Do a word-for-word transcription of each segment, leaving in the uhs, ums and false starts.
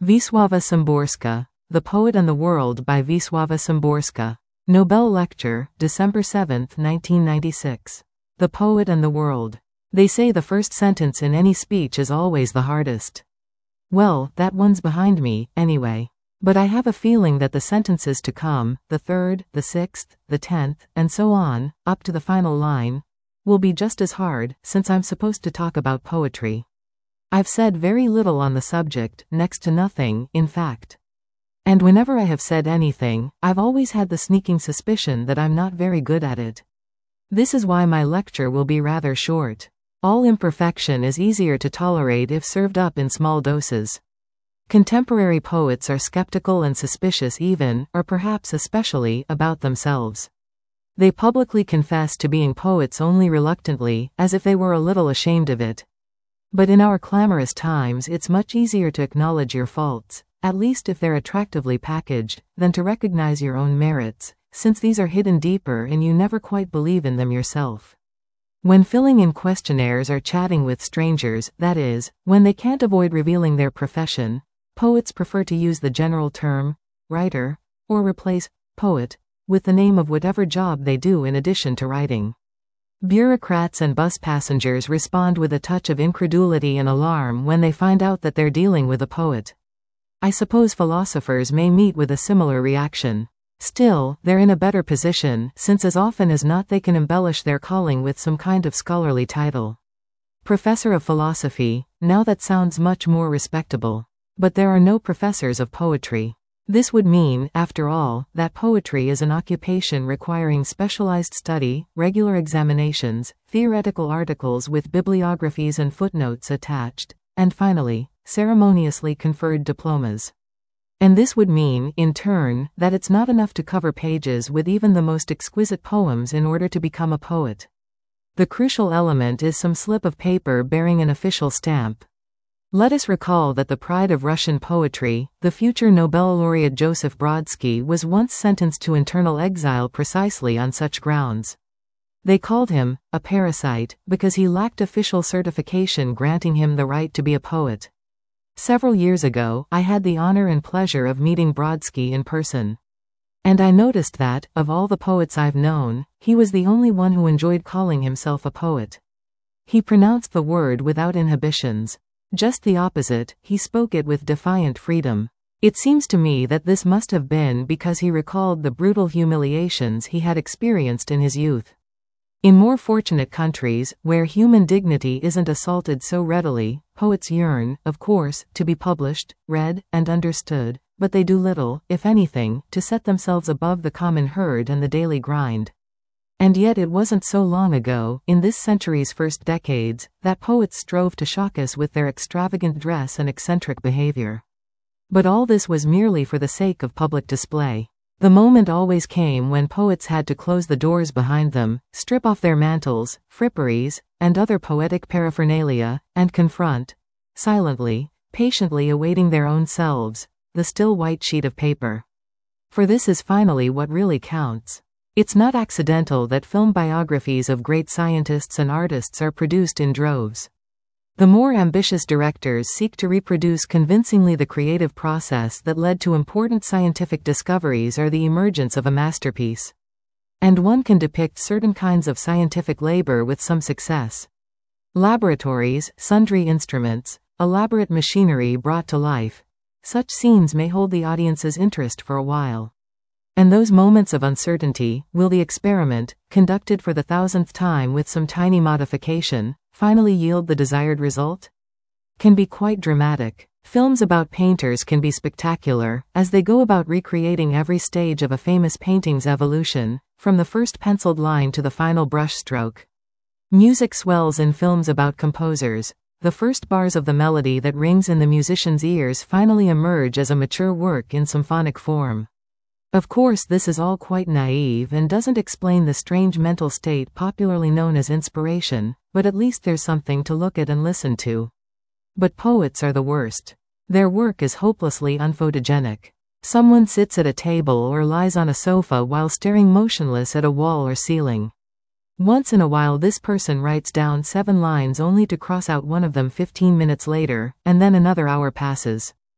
Wisława Szymborska, The Poet and the World by Wisława Szymborska. Nobel Lecture, December seventh, nineteen ninety-six. The Poet and the World. They say the first sentence in any speech is always the hardest. Well, that one's behind me, anyway. But I have a feeling that the sentences to come, the third, the sixth, the tenth, and so on, up to the final line, will be just as hard, since I'm supposed to talk about poetry. I've said very little on the subject, next to nothing, in fact. And whenever I have said anything, I've always had the sneaking suspicion that I'm not very good at it. This is why my lecture will be rather short. All imperfection is easier to tolerate if served up in small doses. Contemporary poets are skeptical and suspicious even, or perhaps especially, about themselves. They publicly confess to being poets only reluctantly, as if they were a little ashamed of it. But in our clamorous times it's much easier to acknowledge your faults, at least if they're attractively packaged, than to recognize your own merits, since these are hidden deeper and you never quite believe in them yourself. When filling in questionnaires or chatting with strangers, that is, when they can't avoid revealing their profession, poets prefer to use the general term, writer, or replace poet with the name of whatever job they do in addition to writing. Bureaucrats and bus passengers respond with a touch of incredulity and alarm when they find out that they're dealing with a poet. I suppose philosophers may meet with a similar reaction. Still, they're in a better position, since as often as not they can embellish their calling with some kind of scholarly title. Professor of philosophy, now that sounds much more respectable. But there are no professors of poetry. This would mean, after all, that poetry is an occupation requiring specialized study, regular examinations, theoretical articles with bibliographies and footnotes attached, and finally, ceremoniously conferred diplomas. And this would mean, in turn, that it's not enough to cover pages with even the most exquisite poems in order to become a poet. The crucial element is some slip of paper bearing an official stamp. Let us recall that the pride of Russian poetry, the future Nobel laureate Joseph Brodsky, was once sentenced to internal exile precisely on such grounds. They called him a parasite because he lacked official certification granting him the right to be a poet. Several years ago, I had the honor and pleasure of meeting Brodsky in person. And I noticed that, of all the poets I've known, he was the only one who enjoyed calling himself a poet. He pronounced the word without inhibitions. Just the opposite, he spoke it with defiant freedom. It seems to me that this must have been because he recalled the brutal humiliations he had experienced in his youth. In more fortunate countries, where human dignity isn't assaulted so readily, poets yearn, of course, to be published, read, and understood, but they do little, if anything, to set themselves above the common herd and the daily grind. And yet it wasn't so long ago, in this century's first decades, that poets strove to shock us with their extravagant dress and eccentric behavior. But all this was merely for the sake of public display. The moment always came when poets had to close the doors behind them, strip off their mantles, fripperies, and other poetic paraphernalia, and confront, silently, patiently awaiting their own selves, the still white sheet of paper. For this is finally what really counts. It's not accidental that film biographies of great scientists and artists are produced in droves. The more ambitious directors seek to reproduce convincingly the creative process that led to important scientific discoveries or the emergence of a masterpiece. And one can depict certain kinds of scientific labor with some success. Laboratories, sundry instruments, elaborate machinery brought to life. Such scenes may hold the audience's interest for a while. And those moments of uncertainty, will the experiment, conducted for the thousandth time with some tiny modification, finally yield the desired result? Can be quite dramatic. Films about painters can be spectacular, as they go about recreating every stage of a famous painting's evolution, from the first penciled line to the final brushstroke. Music swells in films about composers. The first bars of the melody that rings in the musician's ears finally emerge as a mature work in symphonic form. Of course, this is all quite naive and doesn't explain the strange mental state popularly known as inspiration, but at least there's something to look at and listen to. But poets are the worst. Their work is hopelessly unphotogenic. Someone sits at a table or lies on a sofa while staring motionless at a wall or ceiling. Once in a while this person writes down seven lines only to cross out one of them fifteen minutes later, and then another hour passes.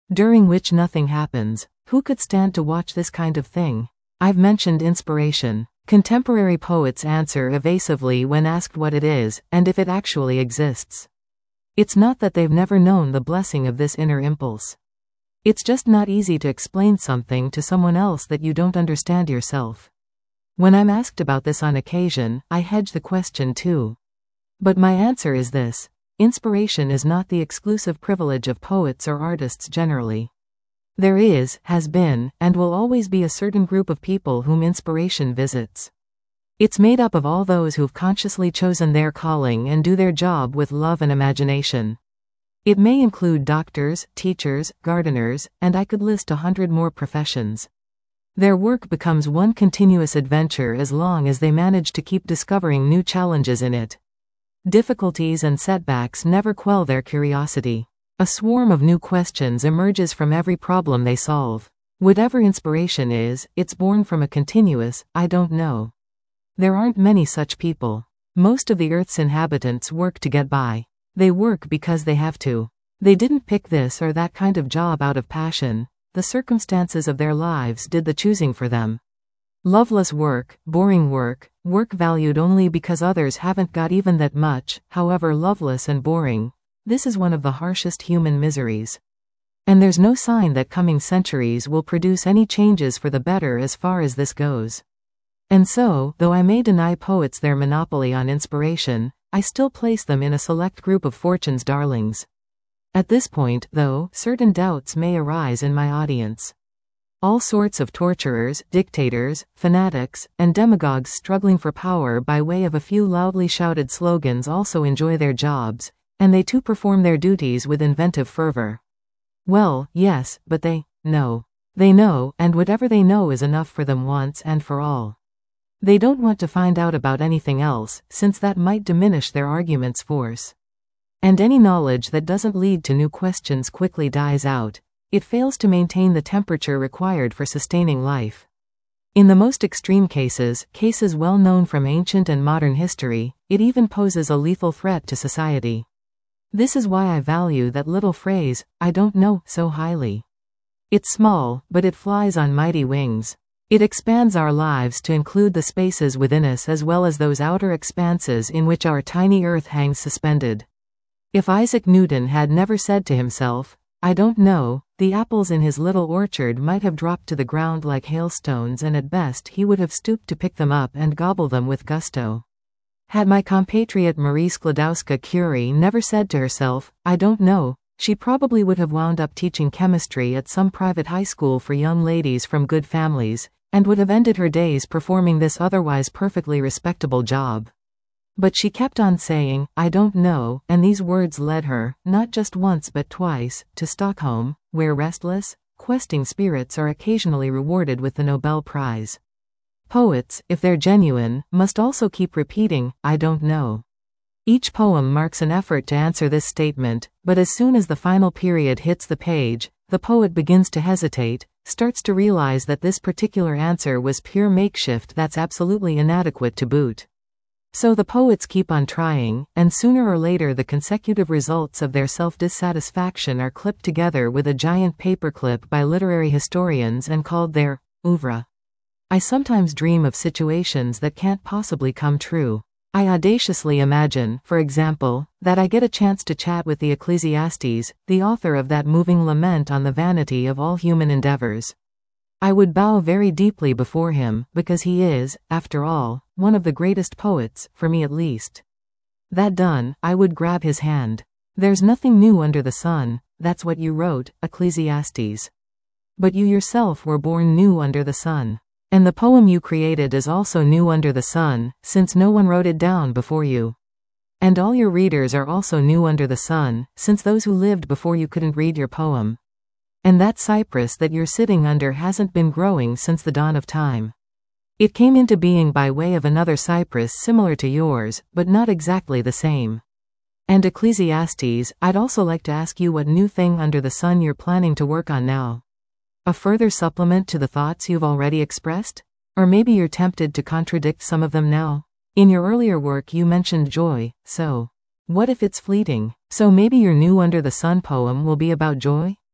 during which nothing happens. Who could stand to watch this kind of thing? I've mentioned inspiration. Contemporary poets answer evasively when asked what it is, and if it actually exists. It's not that they've never known the blessing of this inner impulse. It's just not easy to explain something to someone else that you don't understand yourself. When I'm asked about this on occasion, I hedge the question too. But my answer is this: inspiration is not the exclusive privilege of poets or artists generally. There is, has been, and will always be a certain group of people whom inspiration visits. It's made up of all those who've consciously chosen their calling and do their job with love and imagination. It may include doctors, teachers, gardeners, and I could list a hundred more professions. Their work becomes one continuous adventure as long as they manage to keep discovering new challenges in it. Difficulties and setbacks never quell their curiosity. A swarm of new questions emerges from every problem they solve. Whatever inspiration is, it's born from a continuous, I don't know. There aren't many such people. Most of the Earth's inhabitants work to get by. They work because they have to. They didn't pick this or that kind of job out of passion. The circumstances of their lives did the choosing for them. Loveless work, boring work, work valued only because others haven't got even that much, however loveless and boring. This is one of the harshest human miseries. And there's no sign that coming centuries will produce any changes for the better as far as this goes. And so, though I may deny poets their monopoly on inspiration, I still place them in a select group of fortune's darlings. At this point, though, certain doubts may arise in my audience. All sorts of torturers, dictators, fanatics, and demagogues struggling for power by way of a few loudly shouted slogans also enjoy their jobs, and they too perform their duties with inventive fervor. Well, yes, but they know. They know, and whatever they know is enough for them once and for all. They don't want to find out about anything else, since that might diminish their argument's force. And any knowledge that doesn't lead to new questions quickly dies out. It fails to maintain the temperature required for sustaining life. In the most extreme cases, cases well known from ancient and modern history, it even poses a lethal threat to society. This is why I value that little phrase, I don't know, so highly. It's small, but it flies on mighty wings. It expands our lives to include the spaces within us as well as those outer expanses in which our tiny earth hangs suspended. If Isaac Newton had never said to himself, I don't know, the apples in his little orchard might have dropped to the ground like hailstones, and at best he would have stooped to pick them up and gobble them with gusto. Had my compatriot Marie Sklodowska-Curie never said to herself, I don't know, she probably would have wound up teaching chemistry at some private high school for young ladies from good families, and would have ended her days performing this otherwise perfectly respectable job. But she kept on saying, I don't know, and these words led her, not just once but twice, to Stockholm, where restless, questing spirits are occasionally rewarded with the Nobel Prize. Poets, if they're genuine, must also keep repeating, I don't know. Each poem marks an effort to answer this statement, but as soon as the final period hits the page, the poet begins to hesitate, starts to realize that this particular answer was pure makeshift that's absolutely inadequate to boot. So the poets keep on trying, and sooner or later the consecutive results of their self-dissatisfaction are clipped together with a giant paperclip by literary historians and called their oeuvre. I sometimes dream of situations that can't possibly come true. I audaciously imagine, for example, that I get a chance to chat with the Ecclesiastes, the author of that moving lament on the vanity of all human endeavors. I would bow very deeply before him, because he is, after all, one of the greatest poets, for me at least. That done, I would grab his hand. There's nothing new under the sun, that's what you wrote, Ecclesiastes. But you yourself were born new under the sun. And the poem you created is also new under the sun, since no one wrote it down before you. And all your readers are also new under the sun, since those who lived before you couldn't read your poem. And that cypress that you're sitting under hasn't been growing since the dawn of time. It came into being by way of another cypress similar to yours, but not exactly the same. And Ecclesiastes, I'd also like to ask you what new thing under the sun you're planning to work on now. A further supplement to the thoughts you've already expressed? Or maybe you're tempted to contradict some of them now? In your earlier work you mentioned joy, so what if it's fleeting? So maybe your new under the sun poem will be about joy?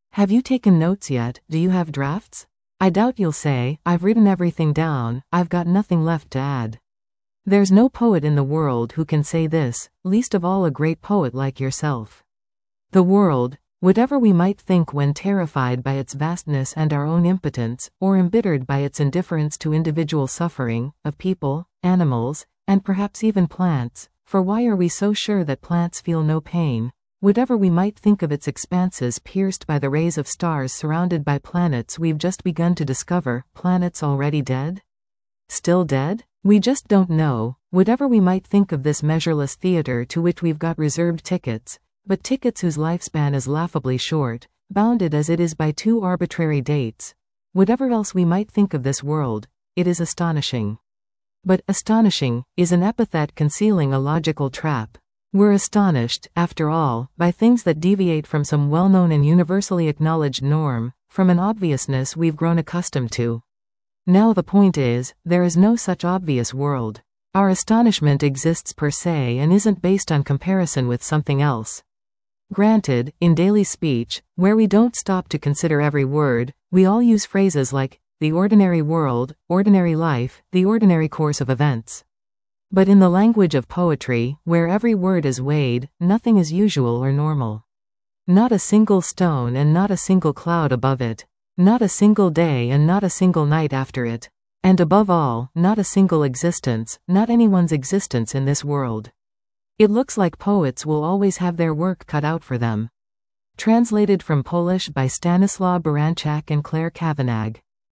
Have you taken notes yet? Do you have drafts? I doubt you'll say, I've written everything down, I've got nothing left to add. There's no poet in the world who can say this, least of all a great poet like yourself. The world, whatever we might think when terrified by its vastness and our own impotence, or embittered by its indifference to individual suffering, of people, animals, and perhaps even plants, for why are we so sure that plants feel no pain? Whatever we might think of its expanses pierced by the rays of stars surrounded by planets we've just begun to discover, planets already dead? Still dead? We just don't know, whatever we might think of this measureless theater to which we've got reserved tickets, but tickets whose lifespan is laughably short, bounded as it is by two arbitrary dates. Whatever else we might think of this world, it is astonishing. But astonishing is an epithet concealing a logical trap. We're astonished, after all, by things that deviate from some well-known and universally acknowledged norm, from an obviousness we've grown accustomed to. Now the point is, there is no such obvious world. Our astonishment exists per se and isn't based on comparison with something else. Granted, in daily speech, where we don't stop to consider every word, we all use phrases like, the ordinary world, ordinary life, the ordinary course of events. But in the language of poetry, where every word is weighed, nothing is usual or normal. Not a single stone and not a single cloud above it. Not a single day and not a single night after it. And above all, not a single existence, not anyone's existence in this world. It looks like poets will always have their work cut out for them. Translated from Polish by Stanislaw Baranczak and Claire Kavanagh.